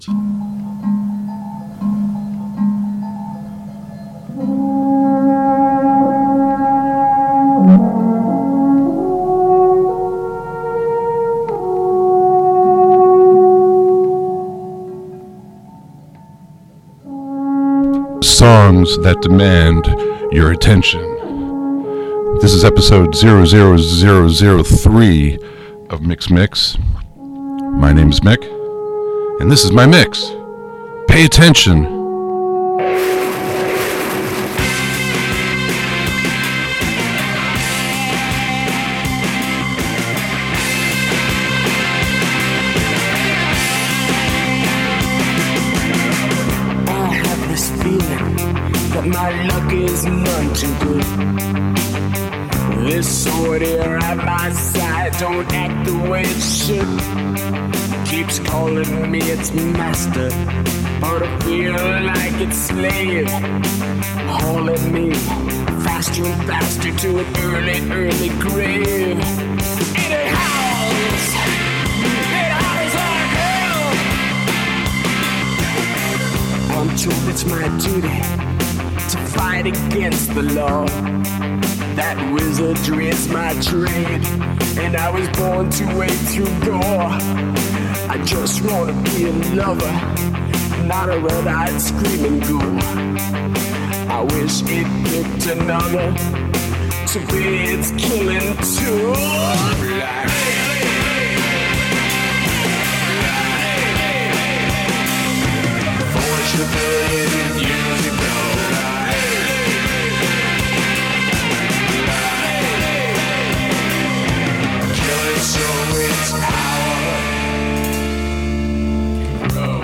Songs that demand your attention. This is episode 00003 of Mix. My name is Mick, and this is my mix. Pay attention. My luck is none too good. This sword here at my side don't act the way it should. Keeps calling me its master, but I feel like its slave, hauling me faster and faster to an early grave. It howls like hell. I'm told it's my duty to fight against the law. That wizardry is my trade, and I was born to wade through gore. I just wanna be a lover, not a red-eyed screaming ghoul. I wish it picked another to be its killing tool. Forge the billion years ago. So it's our row,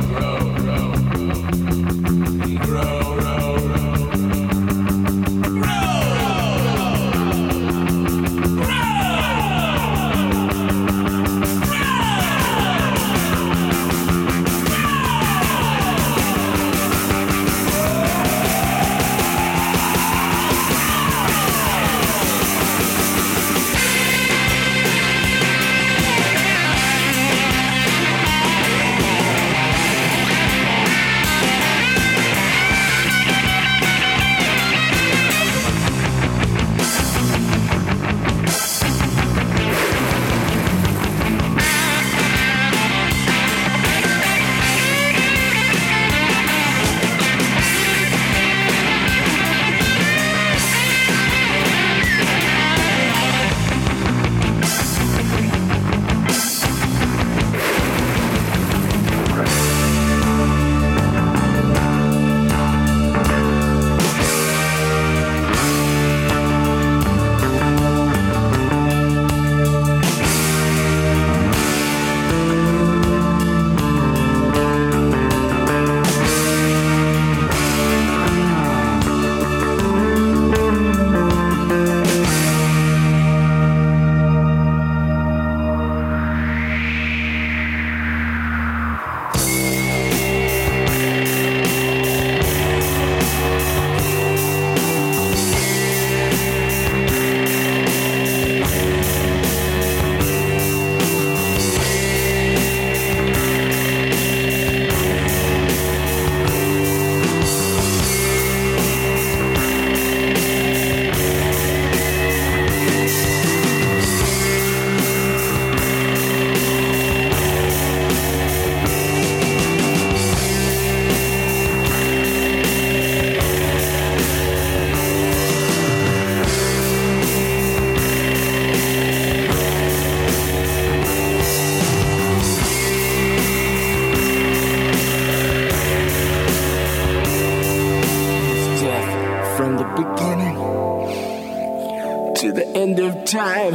time,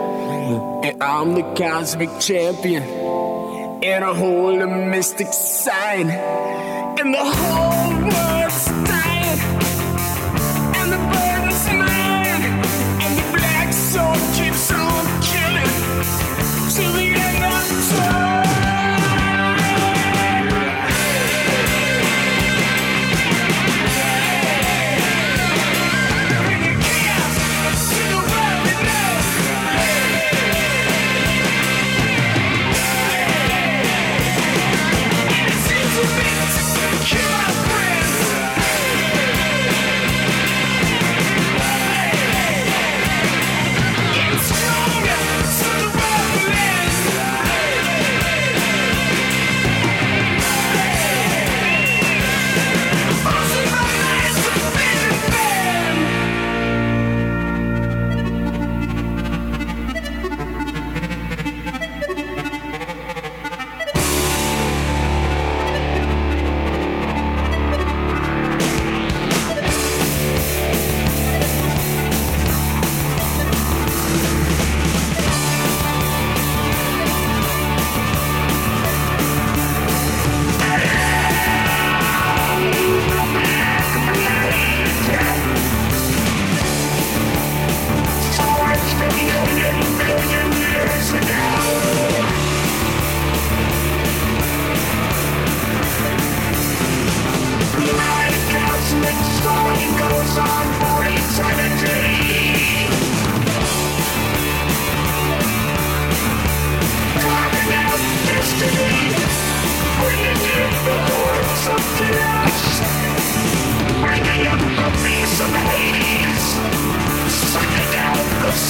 and I'm the cosmic champion, and I hold a mystic sign, and the whole world's dying, and the burden's mine, and the black soul keeps on killing till the end of time.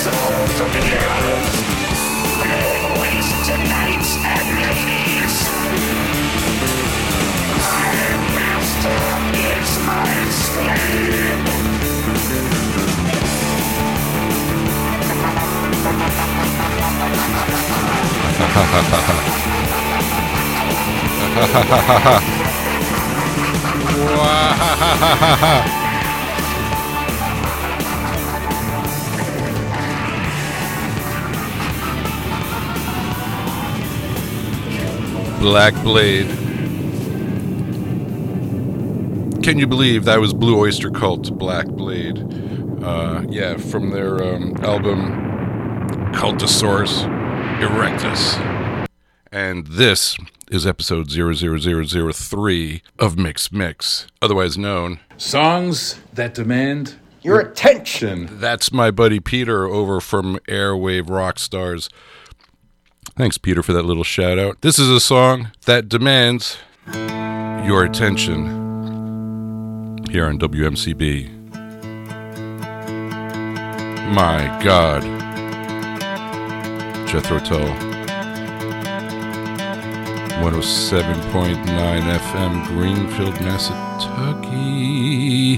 Black Blade. Can you believe that was Blue Oyster Cult, Black Blade? Yeah, from their album Cultosaurus Erectus. And this is episode 00003 of Mix, otherwise known Songs that demand your attention. That's my buddy Peter over from Airwave Rockstars. Thanks, Peter, for that little shout out. This is a song that demands your attention here on WMCB. My God. Jethro Tull. 107.9 FM, Greenfield, Massachusetts.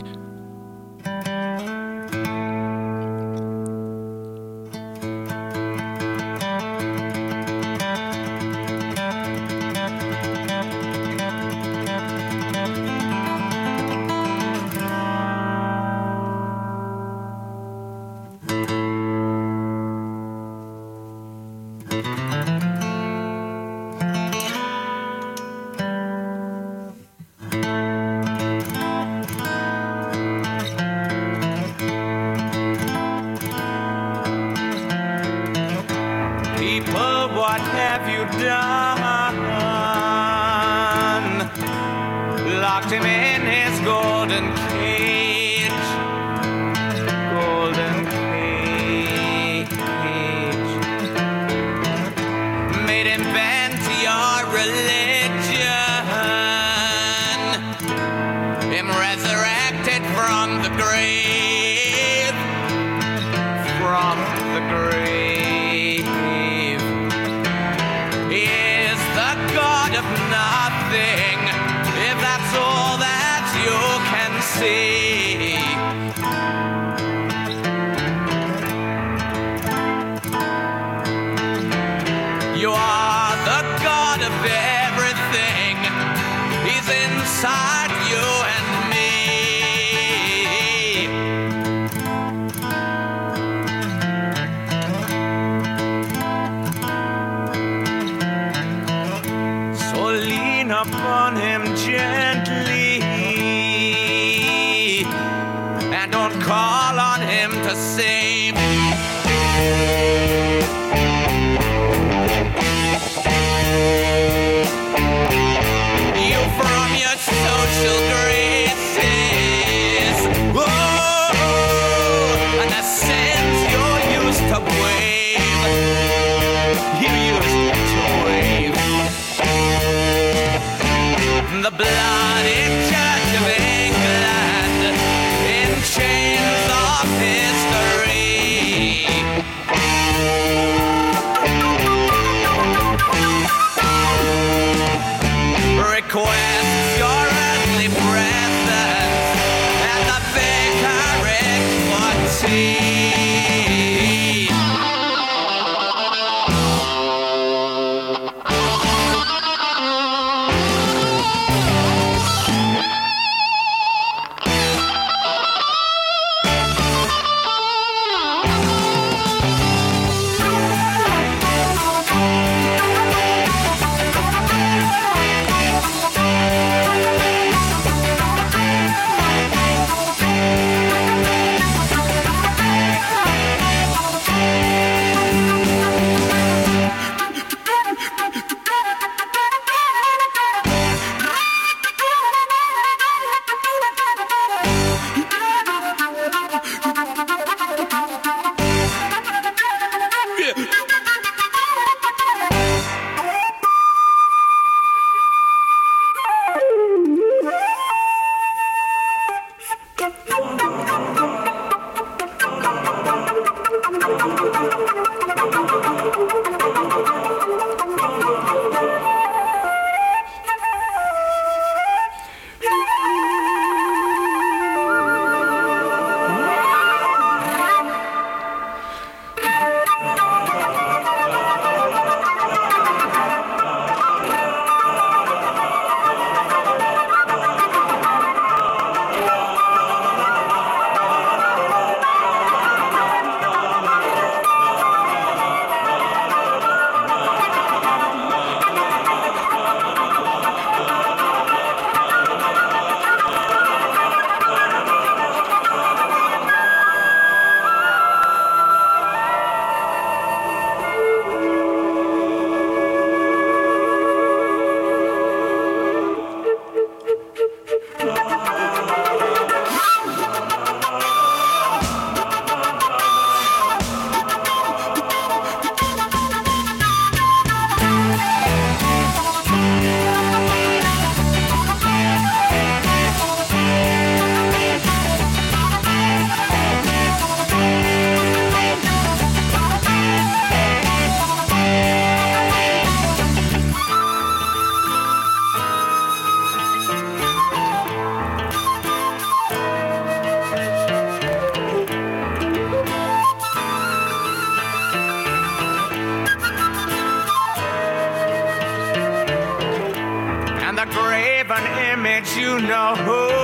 image, you know,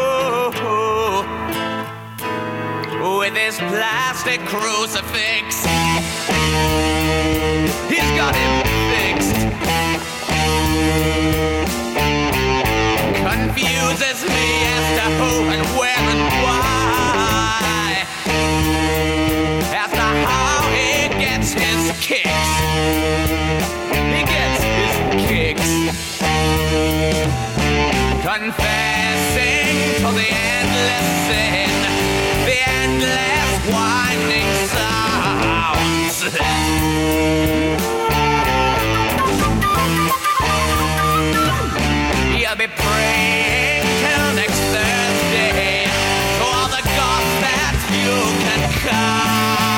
with his plastic crucifix. He's got him fixed. Confuses me as to who and where and why, as to how he gets his kicks. He gets his kicks. Confessing to the endless sin, the endless winding sounds. You'll be praying till next Thursday to all the gods that you can count.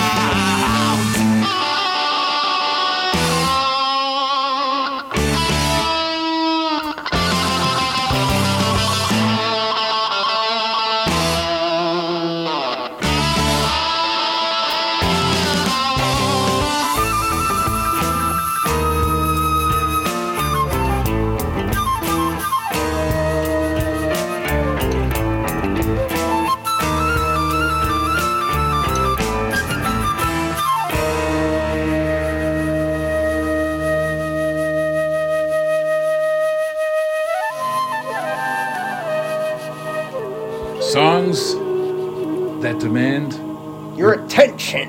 Songs that demand your attention.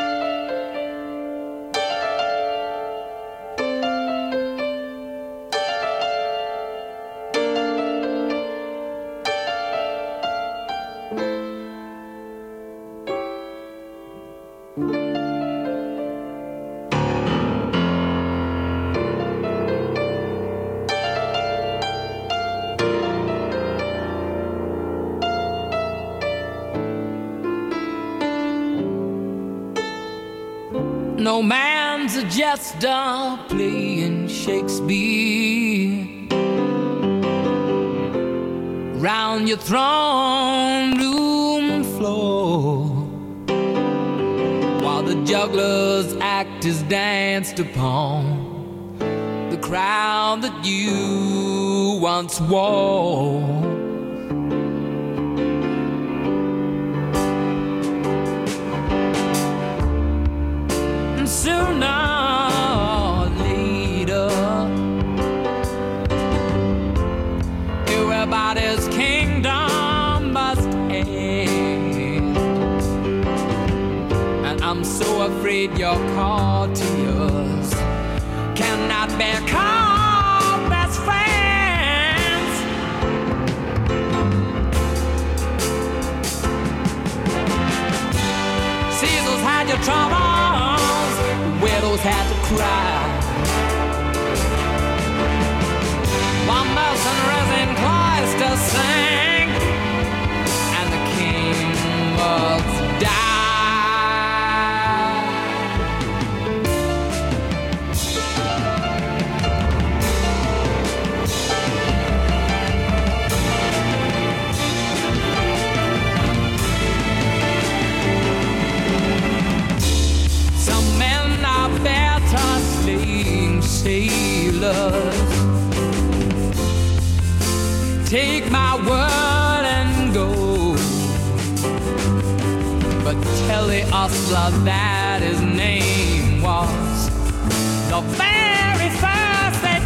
No man's a jester playing Shakespeare round your throne room floor, while the juggler's act is danced upon the crowd that you once wore. Sooner or later, everybody's kingdom must end, and I'm so afraid your courtiers cannot be called best friends. Caesar's had your troubles, widows had to cry, while mercenaries in cloisters sang, and the king must die. Some men are better slaying sailors. Take my word and go, but tell the ostler that his name was the very first they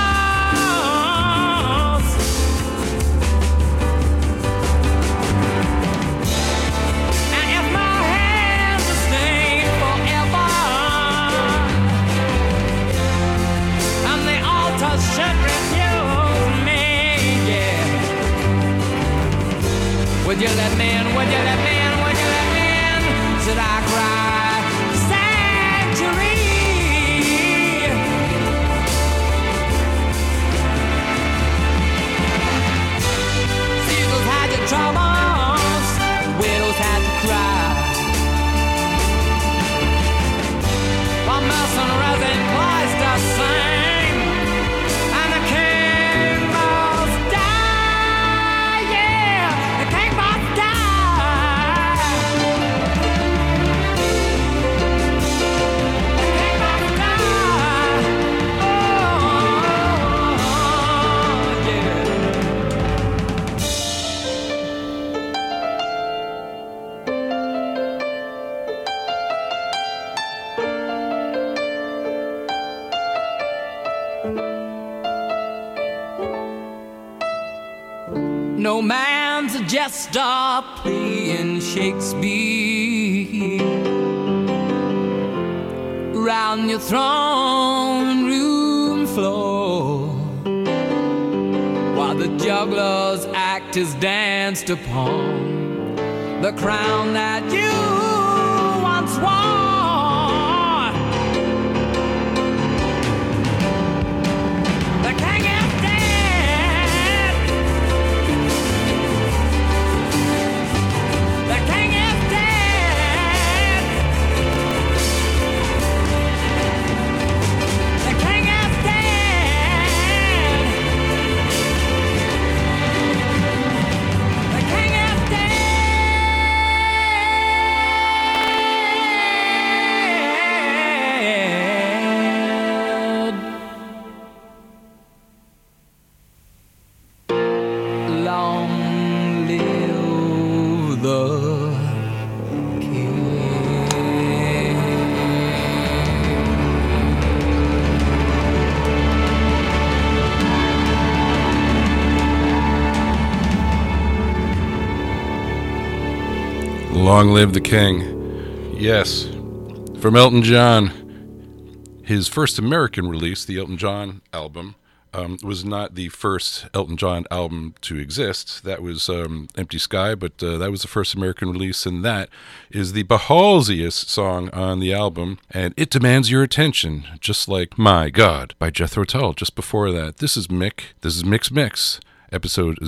chose. And if my hands are stained forever, and the altars should refuse me, yeah, would you let me in, would you let me in, would you let me in? Should I cry sanctuary? Caesar's had your troubles, widows had to cry, while mercenaries in cloisters sang, and the king must die, yeah, the king must die. No man's a jester playing Shakespeare round your throne room floor, while the juggler's act is danced upon the crown that you once wore. The king is dead. The king is dead. The king is dead. The king is dead. Long live the king. Long live the king. Yes, from Elton John. His first American release, the Elton John album, was not the first Elton John album to exist. That was Empty Sky, but that was the first American release, and that is the ballsiest song on the album, and it demands your attention, just like My God by Jethro Tull. Just before that, this is Mick. This is Mix, episode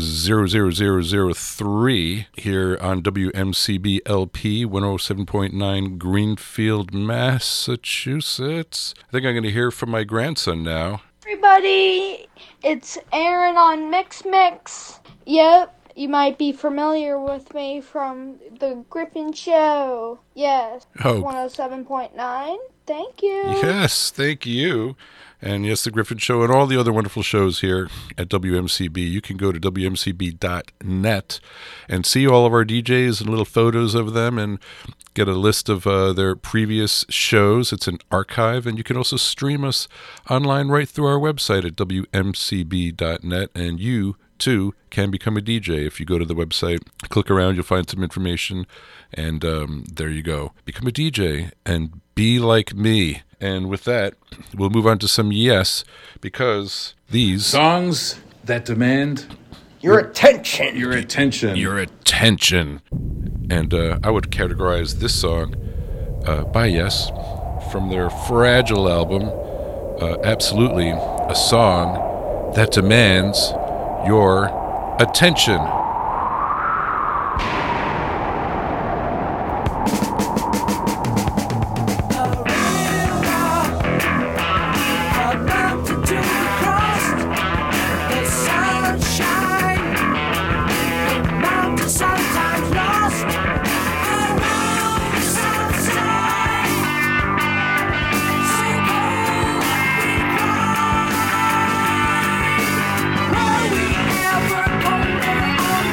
00003 here on WMCB LP 107.9 Greenfield, Massachusetts. I think I'm going to hear from my grandson now. Everybody, it's Aaron on Mix. Yep, you might be familiar with me from the Griffin Show. Yes, Oh. 107.9. Thank you. Yes, thank you. And yes, The Griffin Show and all the other wonderful shows here at WMCB. You can go to WMCB.net and see all of our DJs and little photos of them and get a list of their previous shows. It's an archive, and you can also stream us online right through our website at WMCB.net, and you too can become a DJ. If you go to the website, click around, you'll find some information, and there you go. Become a DJ and be like me. And with that, we'll move on to some yes, because these Songs that demand Your attention. your attention. your attention. And I would categorize this song by Yes from their Fragile album, absolutely a song that demands your attention. Are we ever gonna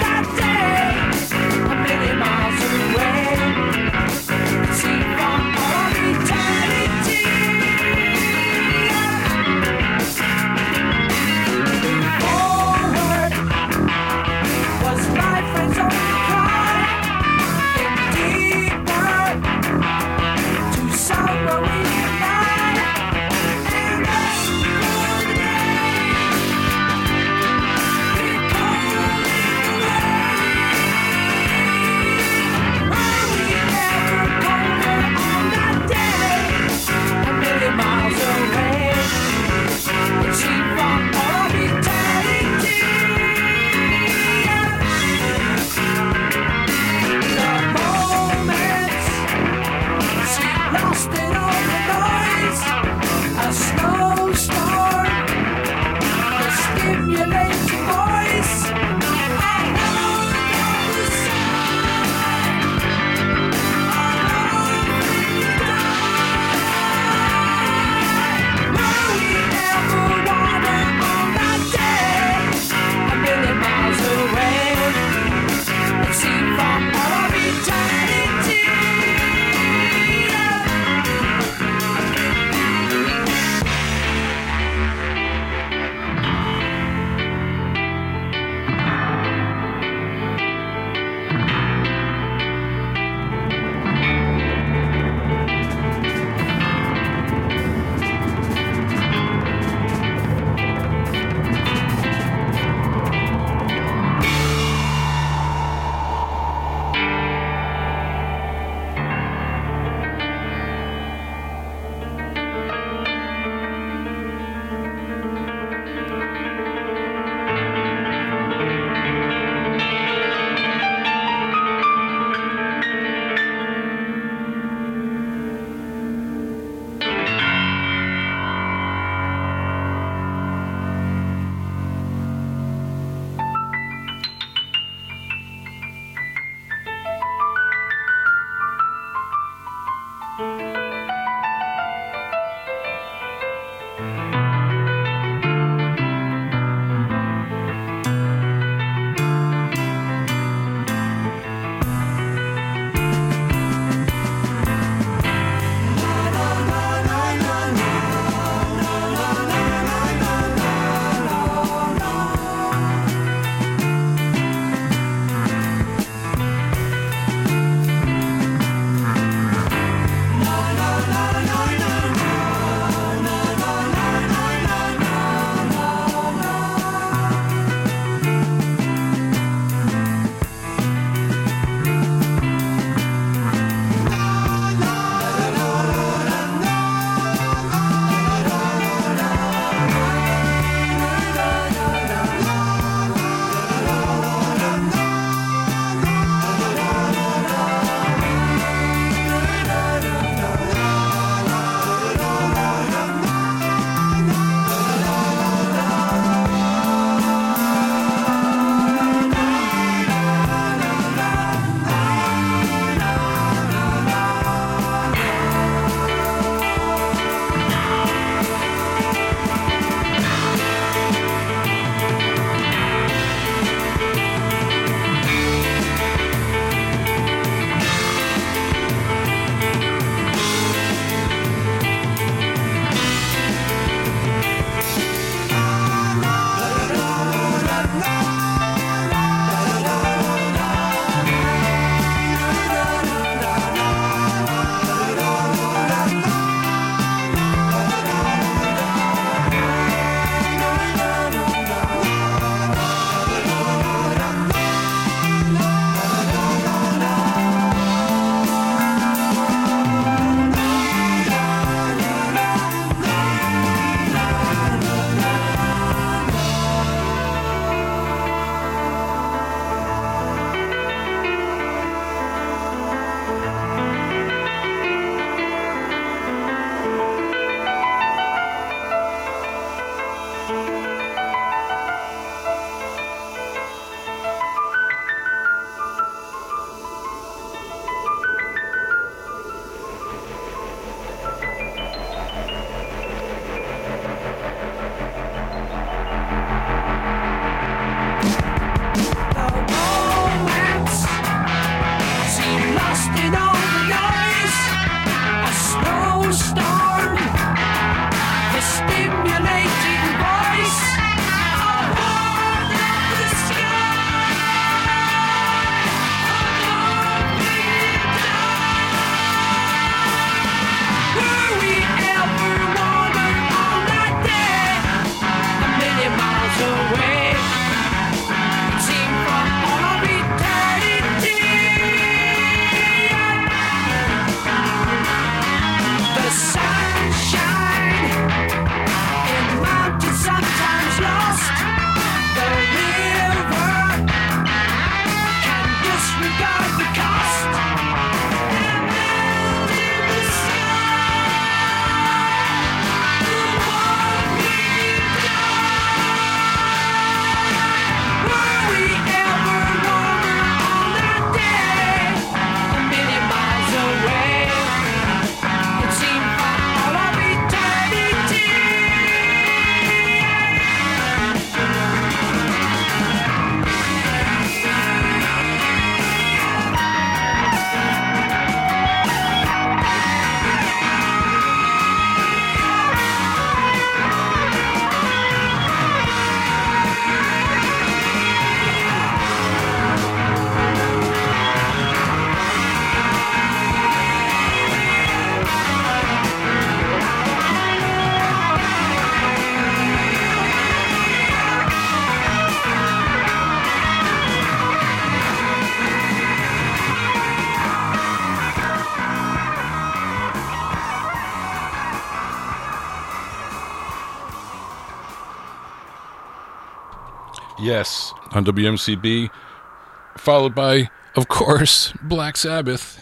Yes, on WMCB, followed by, of course, Black Sabbath.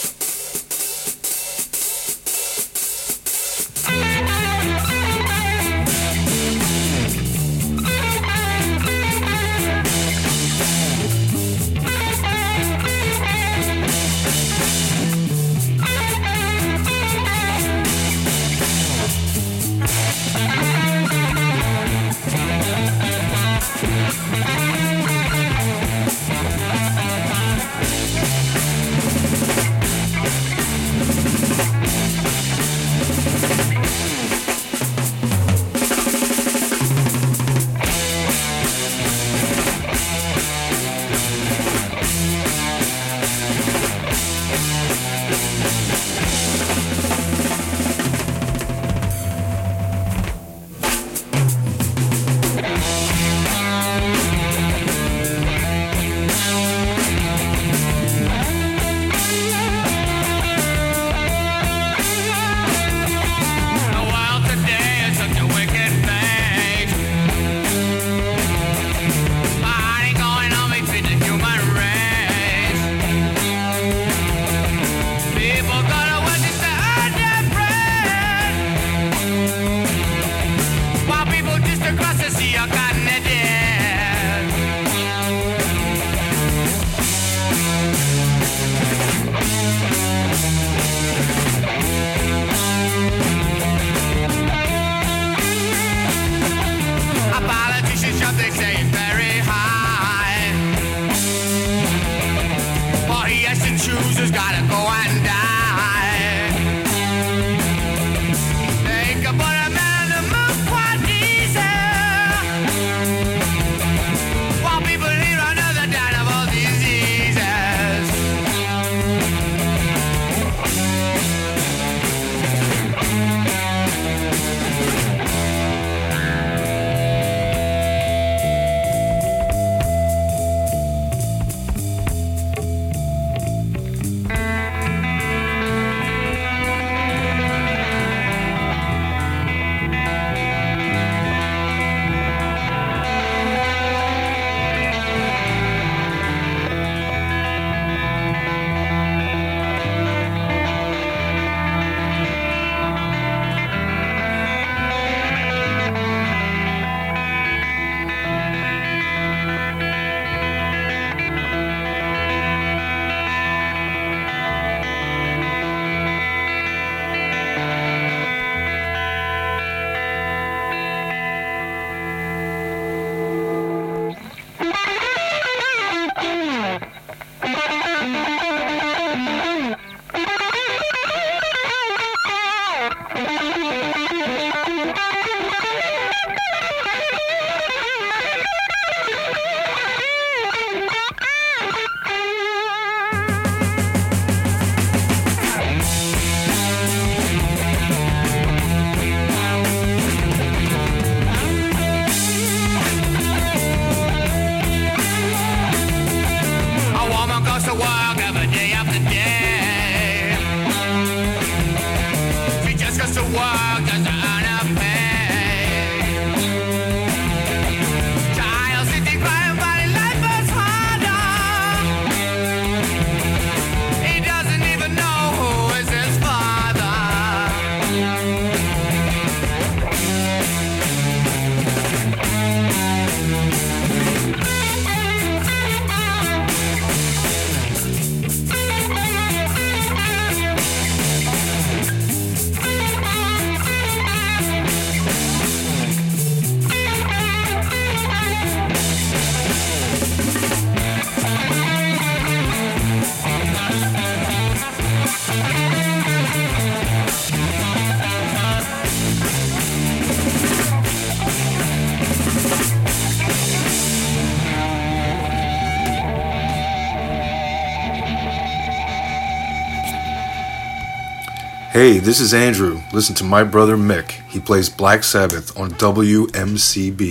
Hey, this is Andrew. Listen to my brother Mick. He plays Black Sabbath on WMCB.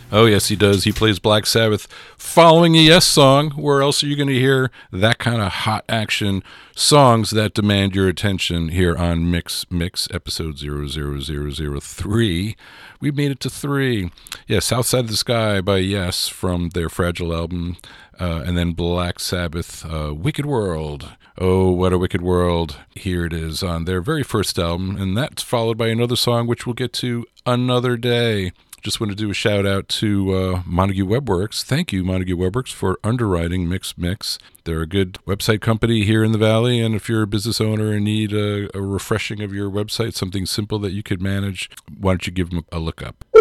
Oh, yes, he does. He plays Black Sabbath following a Yes song. Where else are you going to hear that kind of hot action songs that demand your attention here on Mix episode 00003? We made it to 3. Yeah, South Side of the Sky by Yes from their Fragile album. And then Black Sabbath, Wicked World. Oh, what a wicked world. Here it is on their very first album. And that's followed by another song, which we'll get to another day. Just want to do a shout out to Montague Webworks. Thank you, Montague Webworks, for underwriting Mix. They're a good website company here in the Valley, and if you're a business owner and need a refreshing of your website, something simple that you could manage, why don't you give them a look up?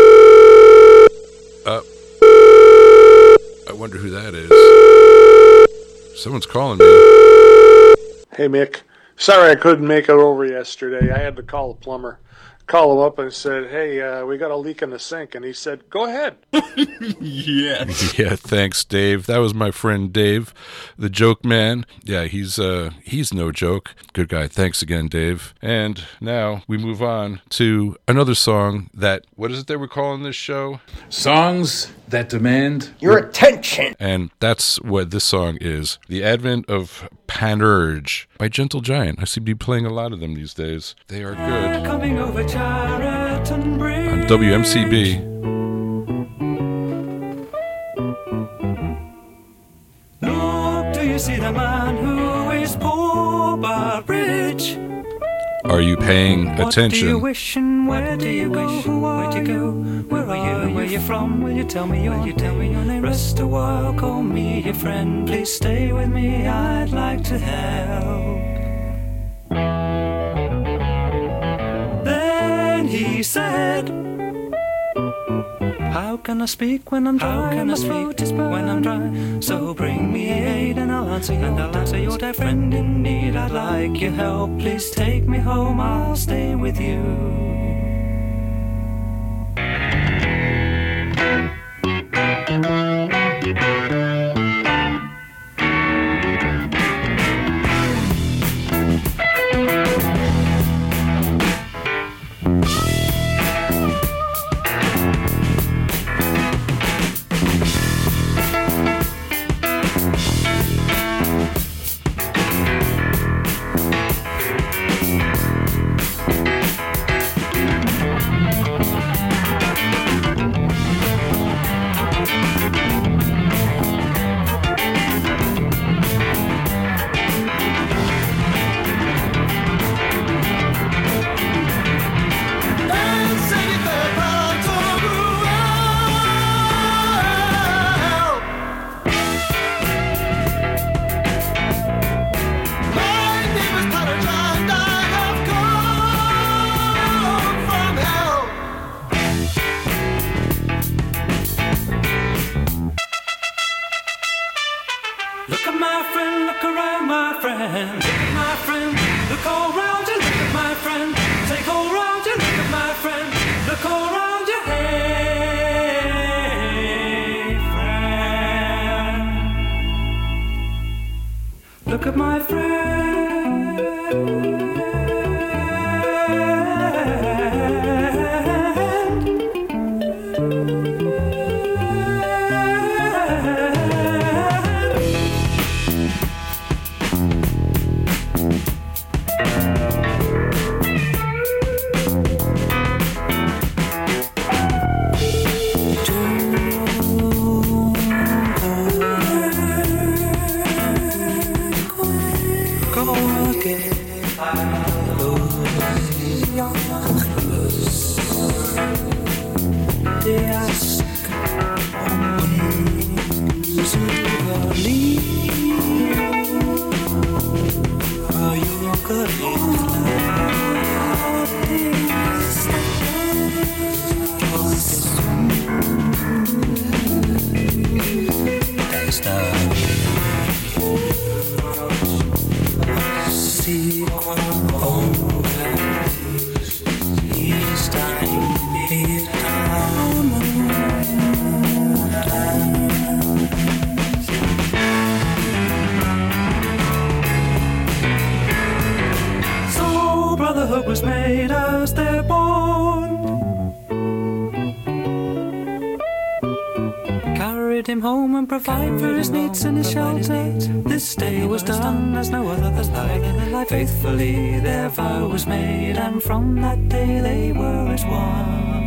I wonder who that is. Someone's calling me. Hey, Mick. Sorry I couldn't make it over yesterday. I had to call the plumber. Call him up and said, hey, we got a leak in the sink. And he said, go ahead. Yes. Yeah, thanks, Dave. That was my friend Dave, the joke man. Yeah, he's no joke. Good guy. Thanks again, Dave. And now we move on to another song that, what is it that we're calling this show? Songs that demand Your attention. And that's what this song is. The Advent of Panurge by Gentle Giant. I seem to be playing a lot of them these days. They are good. Coming over Chariton Bridge. On WMCB. Look, do you see the man who is poor but rich? Are you paying What do you attention? wish and where do you go? Where'd you go? Where are you? Where you from? Will you tell me your name? Rest a while, call me your friend. Please stay with me, I'd like to help. Then he said, how can I speak when I'm dry? How can I speak when I'm dry? So bring me aid and I'll answer your dear friend in need. I'd like your help. Please take me home. I'll stay with you. Look at my friend, look around my friend. Look at my friend, look all round you. Look at my friend, take all round you. Look at my friend, look all round you. Hey, friend. Look at my friend. Brotherhood was made as their bond. him home and provide for his needs and his shelter. This day was done as no other like. Faithfully their vow was made, and from that day they were as one.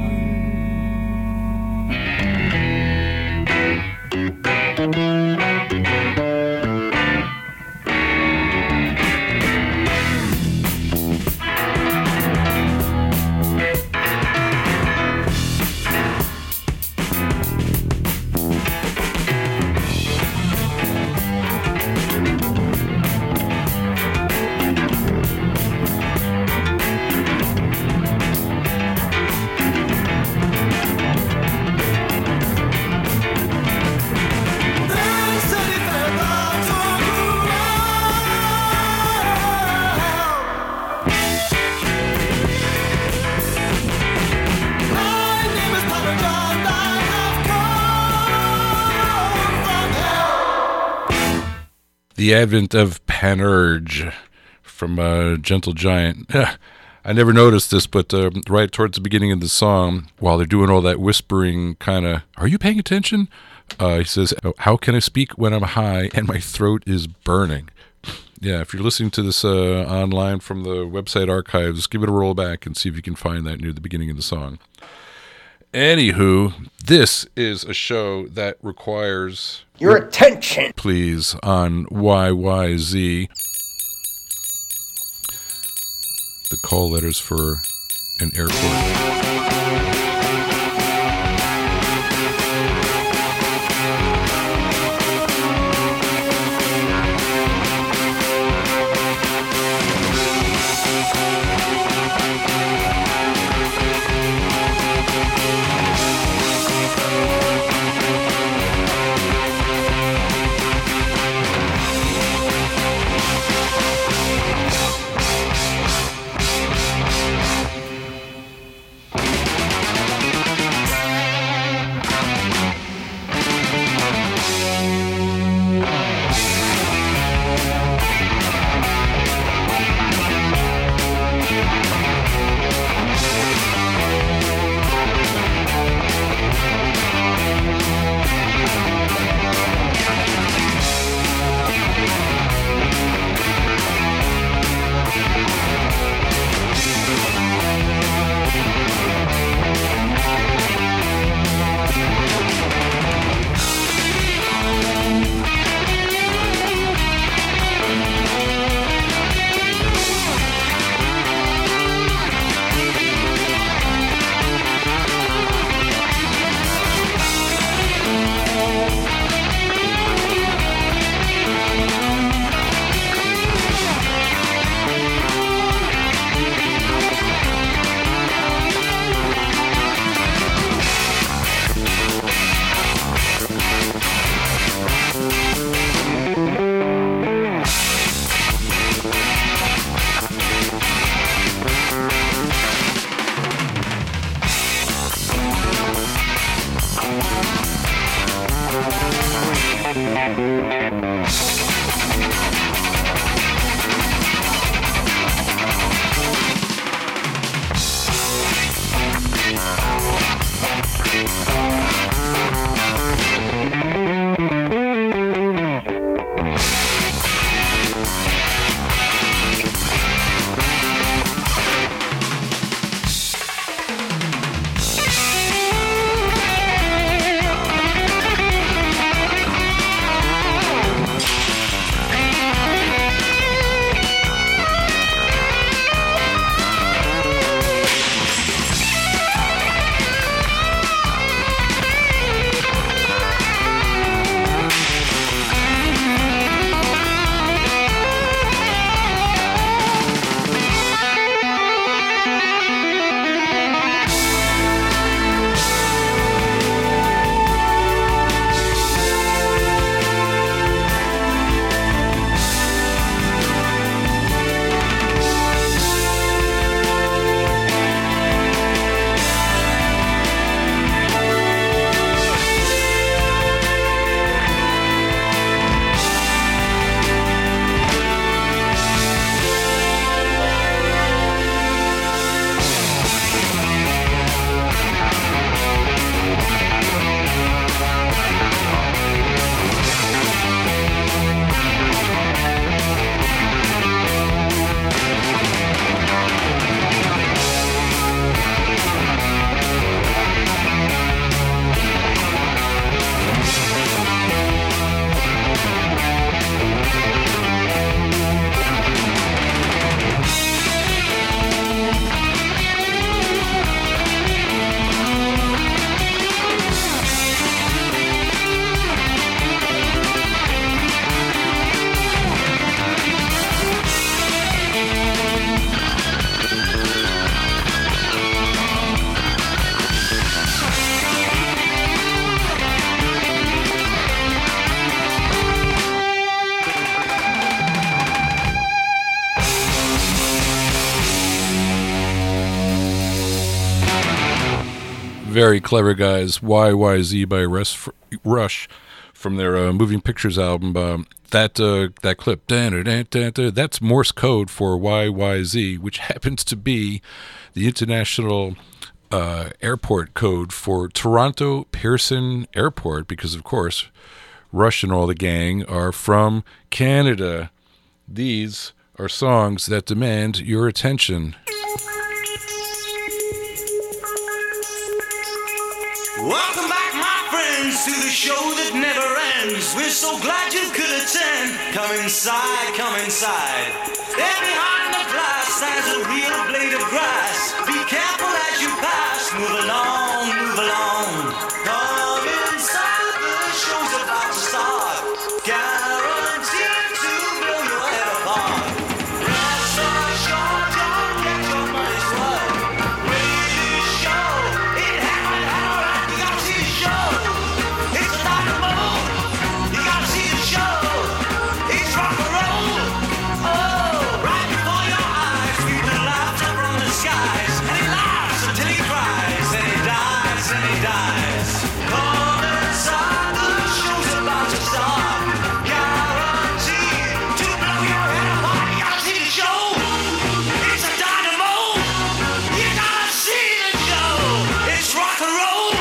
The Advent of Panurge from Gentle Giant. I never noticed this, but right towards the beginning of the song, while they're doing all that whispering kind of, are you paying attention? He says, how can I speak when I'm high and my throat is burning? Yeah, if you're listening to this online from the website archives, give it a roll back and see if you can find that near the beginning of the song. Anywho, this is a show that requires your attention, please, on YYZ. The call letters for an airport. very clever guys, YYZ by Rush, from their Moving Pictures album. That clip, that's Morse code for YYZ, which happens to be the international airport code for Toronto Pearson Airport, because, of course, Rush and all the gang are from Canada. These are songs that demand your attention. Welcome back, my friends, to the show that never ends. We're so glad you could attend. Come inside, come inside. There behind the glass stands a real blade of grass. Be careful as you pass. Move along, move along. Come inside, the show's about to start. Guaranteed to blow your head apart. Rest assured, don't get your money's worth. Really show it happened, alright. You gotta see the show. It's a dynamo. You gotta see the show. It's rock and roll. Oh, right before your eyes, people laughter from the skies, and he laughs until he cries, and he dies, and he dies. Come inside, the show's about to start. Guaranteed to blow your head apart. You gotta see the show. It's a dynamo. You gotta see the show. It's rock and roll.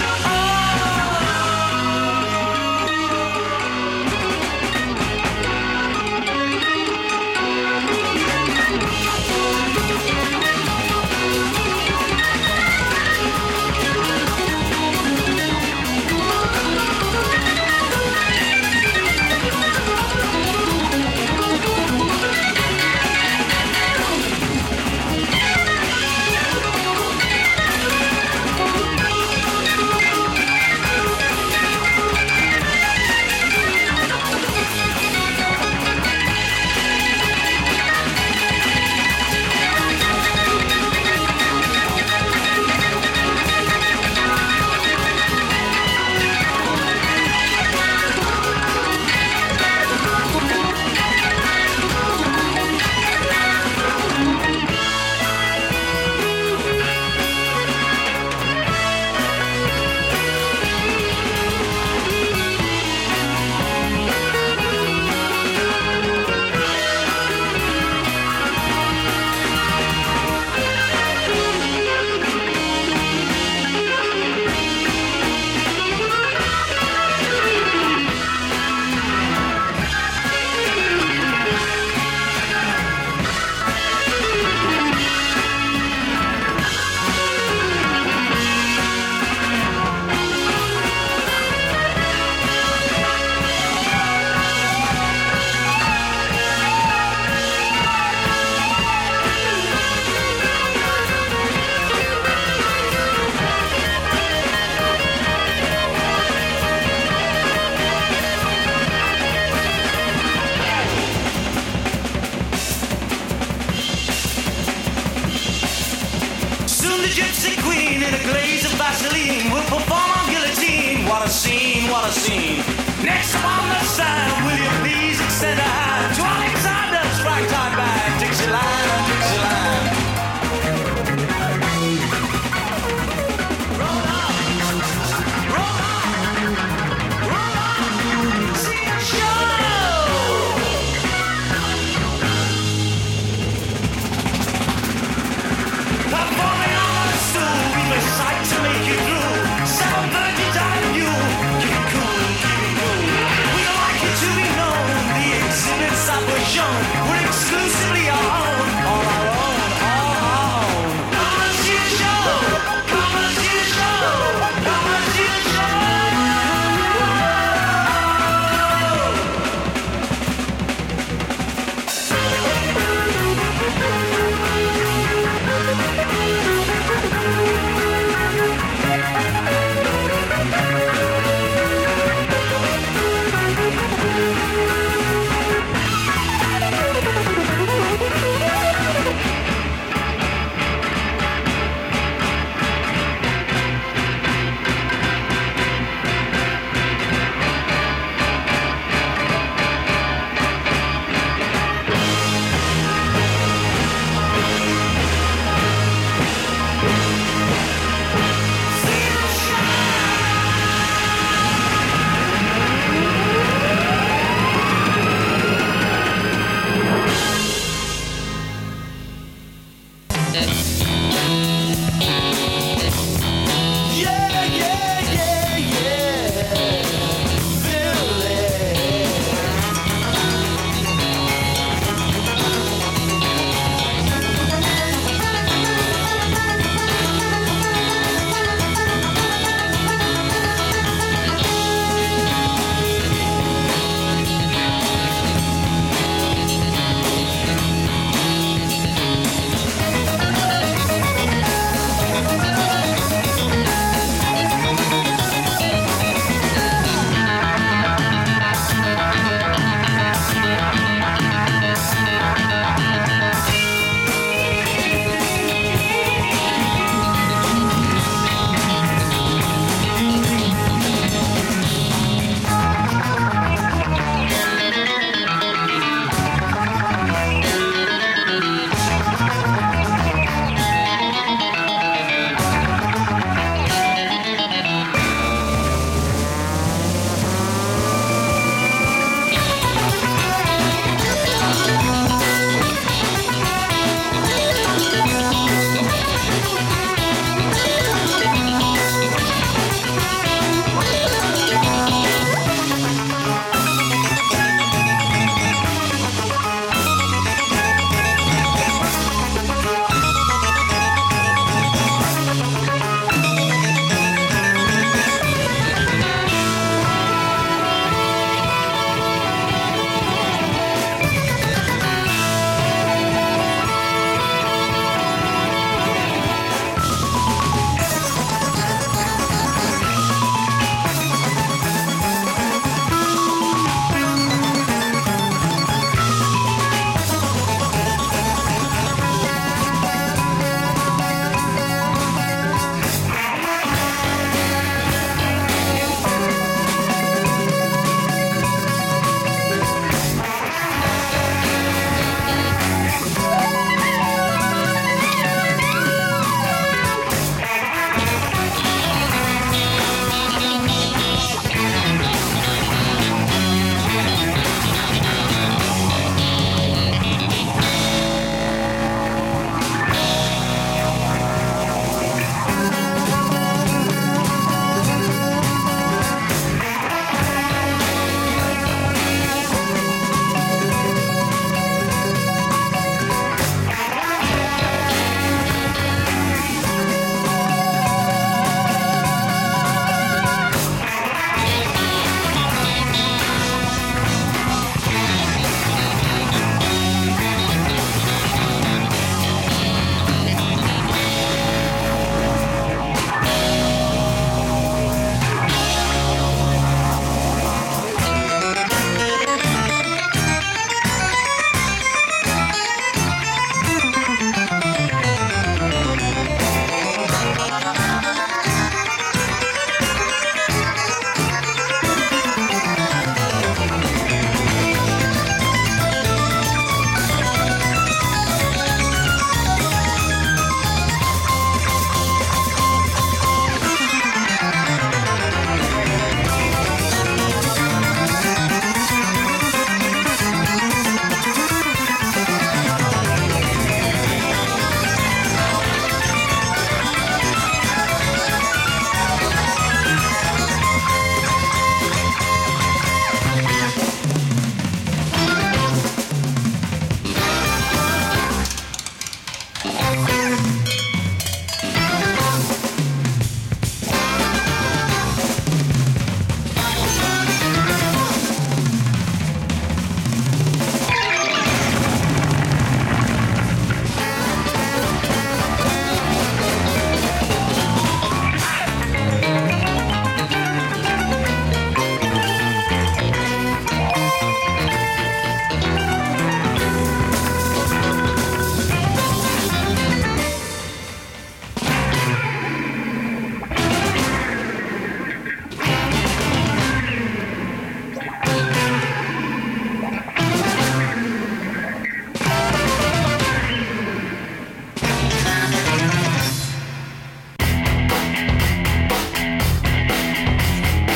Soon the gypsy queen in a glaze of Vaseline will perform on guillotine. What a scene, what a scene. Next up on the stand, will you please extend a hand to Alexander's ragtime band, Dixieland, Dixieland. Roll on, roll on, roll on, see the show. Performing on the stool, we recite to make you through. 7:30 time you keep it cool, keep it cool. We don't like it to be known. The exhibits that were shown were exclusively our own, all our own, all our own. Come and see the show. Come and see the show. Come and see the show.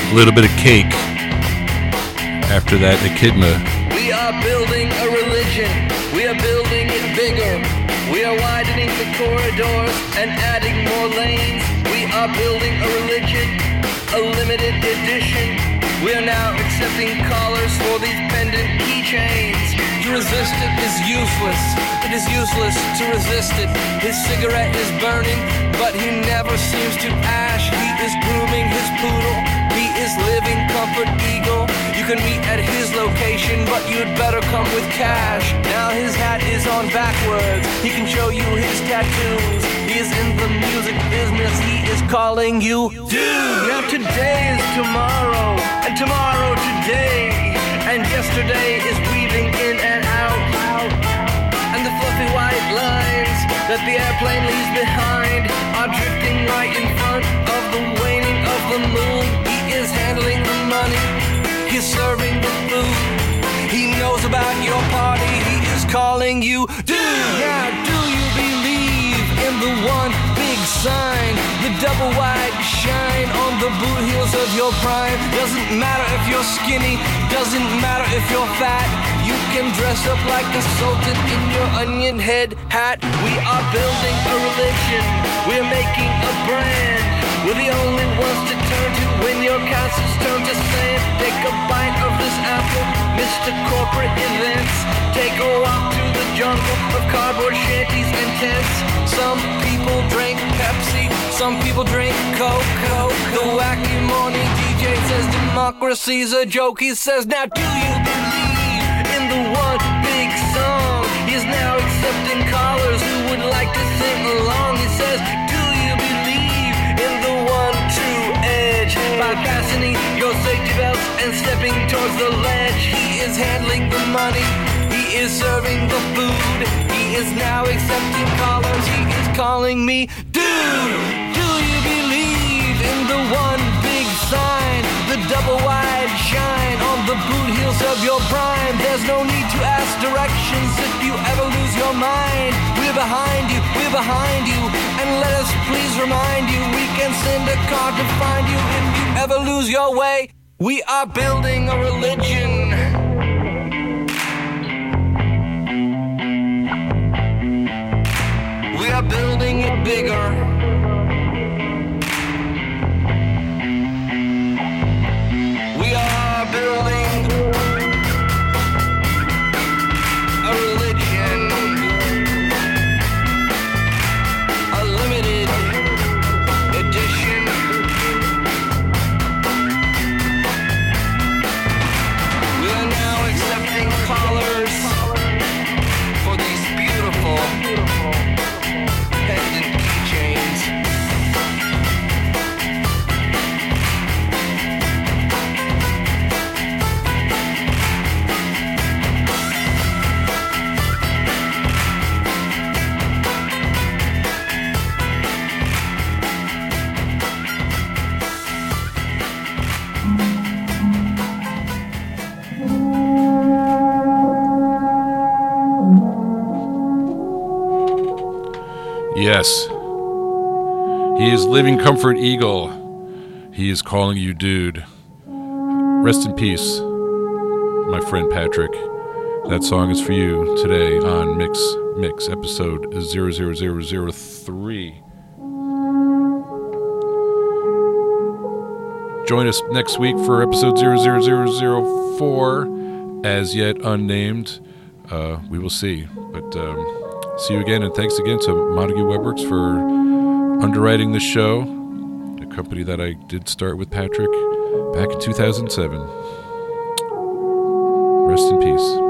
A little bit of Cake. After that, Echidna. We are building a religion. We are building it bigger. We are widening the corridors and adding more lanes. We are building a religion, a limited edition. We are now accepting callers for these pendant keychains. To resist it is useless. It is useless to resist it. His cigarette is burning, but he never seems to ash. He is grooming his poodle. He is living Comfort Eagle. You can meet at his location, but you'd better come with cash. Now his hat is on backwards. He can show you his tattoos. He is in the music business. He is calling you dude. Now today is tomorrow, and tomorrow today, and yesterday is weaving in and out. And the fluffy white lines that the airplane leaves behind are drifting right in front of the waning of the moon. He is handling the money. He's serving the food. He knows about your party. He is calling you dude. Now do you believe in the one big sign, the double wide shine on the boot heels of your prime? Doesn't matter if you're skinny, doesn't matter if you're fat. You can dress up like a sultan in your onion head hat. We are building a religion. We're making a brand. We're the only ones to turn to when your castles turn to sand. Take a bite of this apple, Mr. Corporate Events. Take a walk to the jungle of cardboard shanties and tents. Some people drink Pepsi, some people drink Coke. The wacky morning DJ says democracy's a joke. He says, now do you believe in the one big song? He is now accepting callers who would like to sing along. He says, do you believe in the one true edge? By fastening your safety belts and stepping towards the ledge. He is handling the money. He is serving the food. He is now accepting callers. He is calling me dude. Do you believe in the one big sign, the double wide shine on the boot heels of your prime? There's no need to ask directions if you ever lose your mind. We're behind you, we're behind you, and let us please remind you, we can send a car to find you if you ever lose your way. We are building a religion. We are building it bigger. We are building a religion, a limited edition. We are now accepting callers for these beautiful pendant keychains. Yes. He is living Comfort Eagle. He is calling you dude. Rest in peace, my friend Patrick. That song is for you today on Mix episode 00003. Join us next week for episode 00004, as yet unnamed. We will see. But see you again, and thanks again to Montague Webworks for underwriting the show, a company that I did start with Patrick back in 2007. Rest in peace.